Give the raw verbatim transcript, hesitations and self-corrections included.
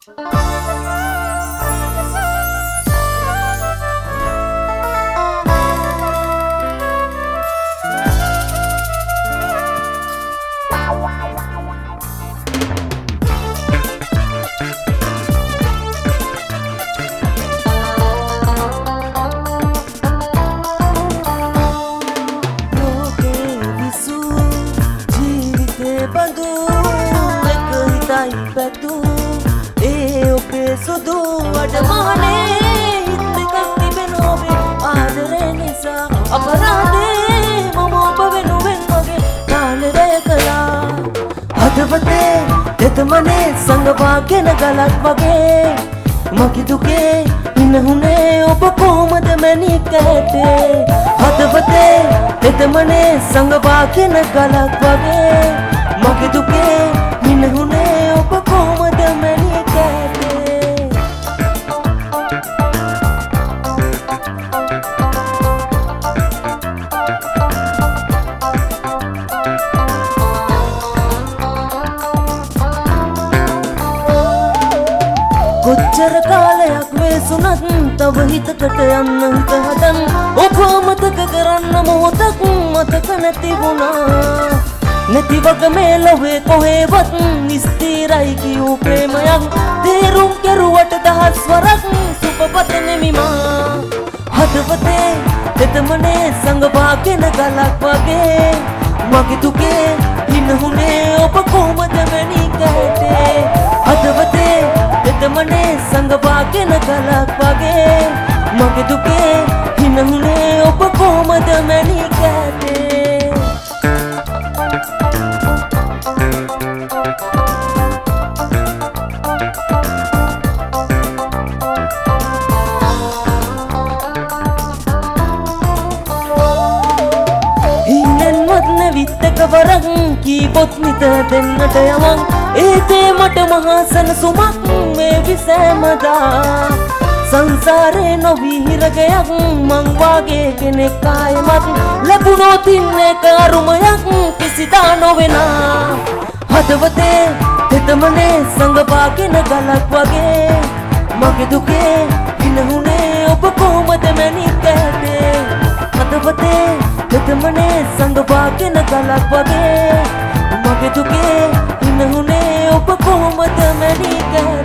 ඒ ඔබේ සුදු අඩමානේ හිත් දෙකක් තිබෙනෝවේ ආදරේ නිසා අපරාධේ මම ඔබ වෙනුවෙන් වගේ තාලරය කළා හදවතේ දෙතමනේ සංගවාගෙන ගලක් වගේ මගේ දුකේ ඉන්නහුනේ ඔබ කොහොමද මැණික් ඇටේ හදවතේ දෙතමනේ සංගවාගෙන ගලක් වගේ මගේ දුකේ ඉන්නහුනේ ඔබ කොහොමද මැණික් ඇටේ කොච්චර කාලයක් වෙසුණත් තව හිතකට යන්න හිත හදන් ඔබ මතක කරන්න මොහොතක් මතක නැති වුණා නැති වග මේ ලොවේ කොහෙවත් නිස්තිරයි කියූ ප්‍රේමයක් තේරුම් කෙරුවට දහස් වරක් සුබපත නෙමිමා හදවතේ දෙතමනේ සංගවාගෙන ගලක් වගේ මගේ දුකේ ඉන්නහුනේ ඔබ කොහොමද මැණික් ඇටේ හදවතේ දෙතමනේ සංගවාගෙන ගලක් වගේ මගේ දුකේ ඉන්නහුනේ ඔබ කොහොමද මැණික් ඇටේ විත්තක වරක් කීපොත් නිත දෙන්නට යමන් ඒතේ මට මහා සනසුමක් මේ විසෑමදා සංසාරේ නොවී හිරගයක් මං වාගේ කෙනෙක් ආයෙමත් ලැබුණොත් ඉන්න එක අරුමයක් කිසිදා නොවෙනා හදවතේ දෙතමනේ සංගවාගෙන ගලක් වගේ මගේ දුකේ ඉන්නහුනේ ඔබ කොහොමද මැණික් ඇටේ හදවතේ දෙතමනේ සංගවාගෙන ගලක් වගේ මගේ දුකේ ඉන්නහුනේ ඔබ කොහොමද මැණික් ඇටේ